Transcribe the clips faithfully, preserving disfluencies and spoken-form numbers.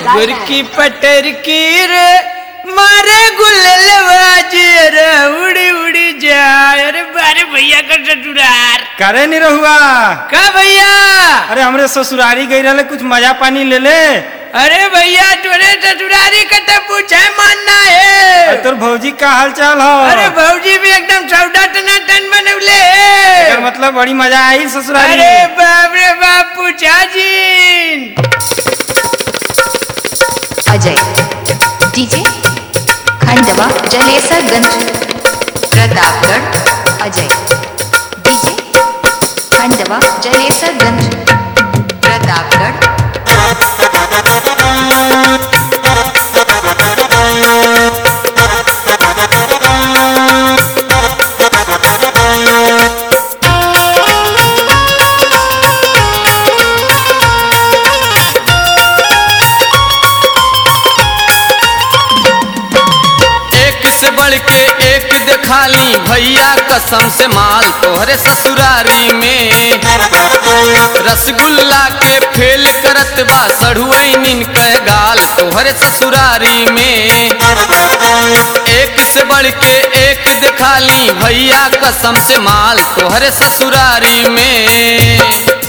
गुरकी पटर की रे मारे गुल्लवाजी रे उड़ी उड़ी जाए। अरे बारे भैया का ससुरार करे नहीं रहुआ का भैया? अरे हमरे ससुरारी गई रहे कुछ मजा पानी ले ले। अरे भैया तोरे ससुरारी का तो पूछे मानना है। तोर भौजी का हाल चाल हो? अरे भौजी भी एकदम सौदा टना टन बनवले है। मतलब बड़ी मजा आई ससुरारी। अरे बाप रे बाप पूछा जी। अजय डीजे खंडवा जलेसरगंज प्रतापगढ़। अजय डीजे खंडवा जलेसरगंज प्रतापगढ़। के एक दिखाली भैया कसम से माल तोहरे ससुरारी में। रसगुल्ला के फेल करत बा सढ़ुआइन के गाल तोहरे ससुरारी में। एक से बढ़ के एक दिखाली भैया कसम से माल तोहरे ससुरारी में।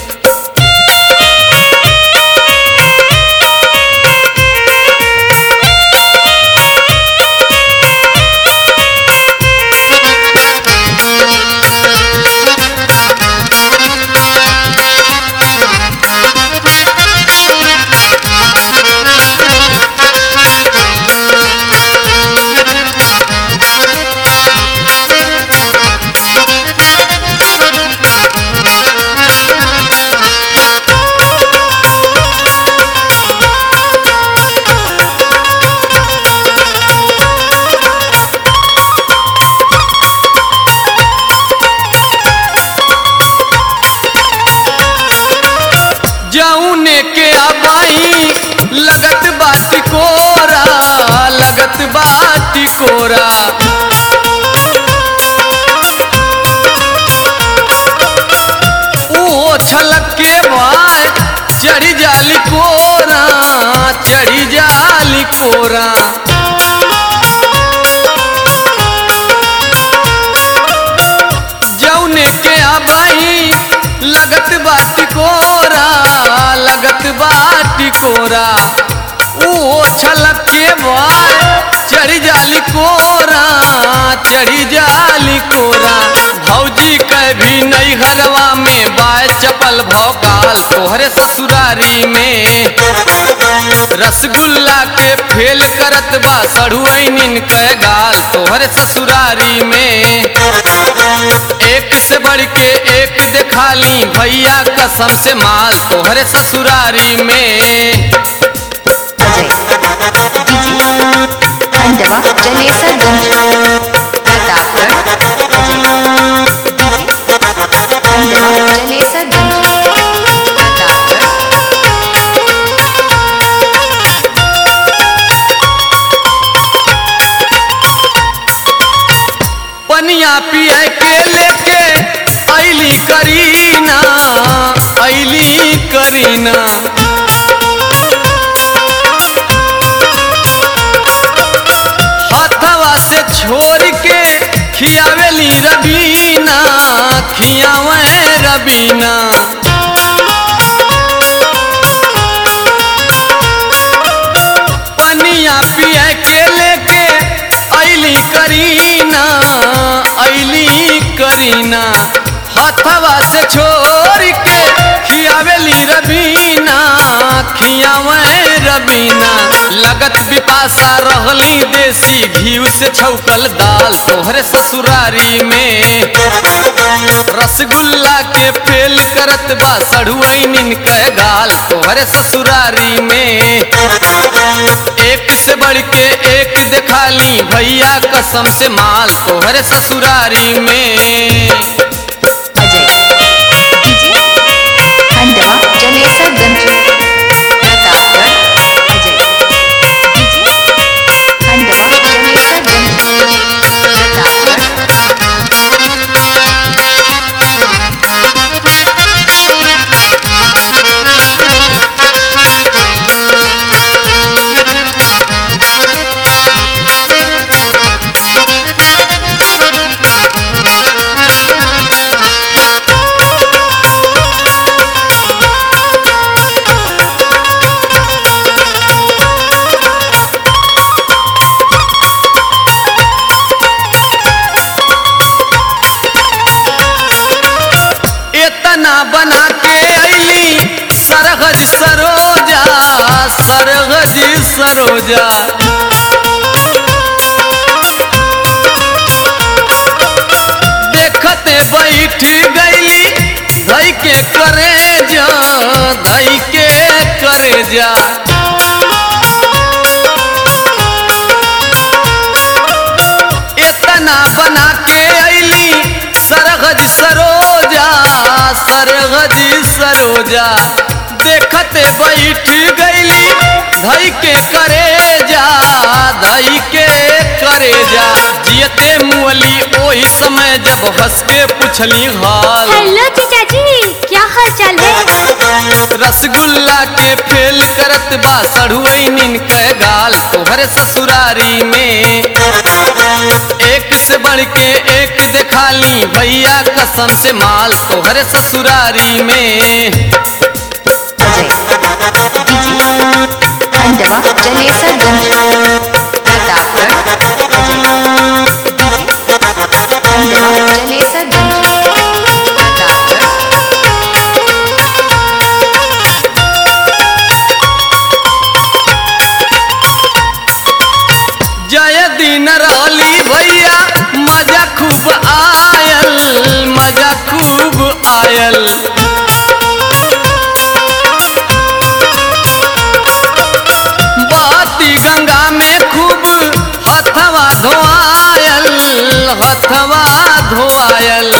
जौने के अबाई लगत बाटी कोरा लगत बाटी कोरा। ओ छलक के बाय चढ़ी जाली कोरा चढ़ी जाली कोरा। जौने के अबाई लगत बाटी कोरा लगत बाटी कोरा। ओ छलक के बाय चढ़ी जाली कोरा चढ़ी जाली कोरा। भौजी के भी नई घरवा में बाय चपल भौकाल तोहरे ससुरारी में। रसगुल्ला के फेल करत बा सढ़ुआइन के गाल तोहरे ससुरारी में। एक से बढ़ के एक दिखाली भैया कसम से माल तोहरे ससुरारी में। अजय डीजे खंडवा जलेसरगंज प्रतापगढ़। अजय डीजे खंडवा जलेसरगंज प्रतापगढ़। पनिया पिए के लेके ऐली करीना ऐली करीना। हथवा से छोड़ के खियावेली रबीना खियावे रबीना। पनिया पिए के लेके ऐली करीना ऐली करीना। हथवा से छोड़ के खियावेली रबीना खियावे रबीना। लगत बिपासा रहली देसी घी से छौकल दाल तोहरे ससुरारी में। रसगुल्ला के फेल करत बा सढ़ुआइन के गाल तोहरे ससुरारी में। एक से बढ़ के एक दिखाली भैया कसम से माल तोहरे ससुरारी में। अजय डीजे खंडवा जलेसरगंज प्रतापगढ़। अजय डीजे खंडवा जलेसरगंज प्रतापगढ़। इतना बना के अली सरहज सरोजा सरहज सरोजा देखते बैठ गईली धई के करे जा धई के करे जा इतना बना के अली सरहज सरोजा सरहज सरोजा देखते बैठ गईली धई के करे जा धई के करे जा जियते मुअली ओही समय जब हंस के पूछली हाल। हेलो जीजा जी, क्या हाल चाल है? रसगुल्ला के फेल करत बा सढ़ुआइनिन के गाल तोहरे ससुरारी में एक से बढ़ के एक दिखाली भैया कसम से माल तोहरे ससुरारी में। अजय डीजे खंडवा जलेसरगंज प्रतापगढ़ अजय डीजे खंडवा जलेसरगंज प्रतापगढ़ जय दिन रहली भैया मजा खूब आयल मजा खूब आयल बाती गंगा में खूब हथवा धोआयल हथवा धोआयल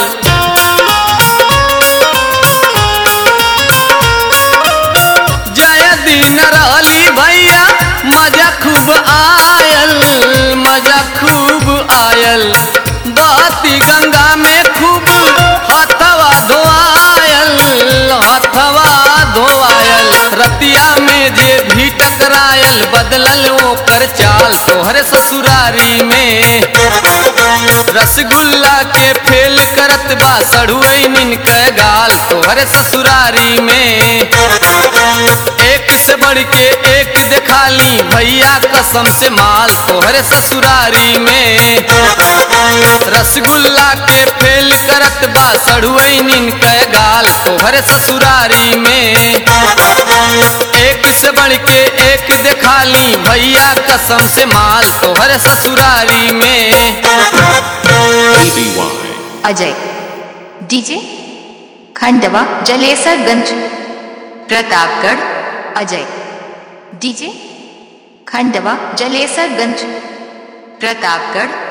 जय दिन रहली भैया मजा खूब आयल मजा खूब आयल बाती गंगा में खूब हथवा धोआयल हथवा धोआयल रतिया में जे भी टकरायल बदलल ओकर चाल तोहरे ससुरारी में रसगुल्ला के फेल करत बा सढ़ुआइनिन के गाल तोहरे ससुरारी में एक से बढ़ के एक दिखाली भैया कसम से माल तोहरे ससुरारी में रसगुल्ला के फेल करत बा सढ़ुआइनिन के गाल तोहरे ससुरारी में एक से बढ़ के एक दिखाली भैया कसम से माल तोहरे ससुरारी में। Ajay DJ Khandwa Jalesarganj Pratapgarh Ajay DJ Khandwa Jalesarganj Pratapgarh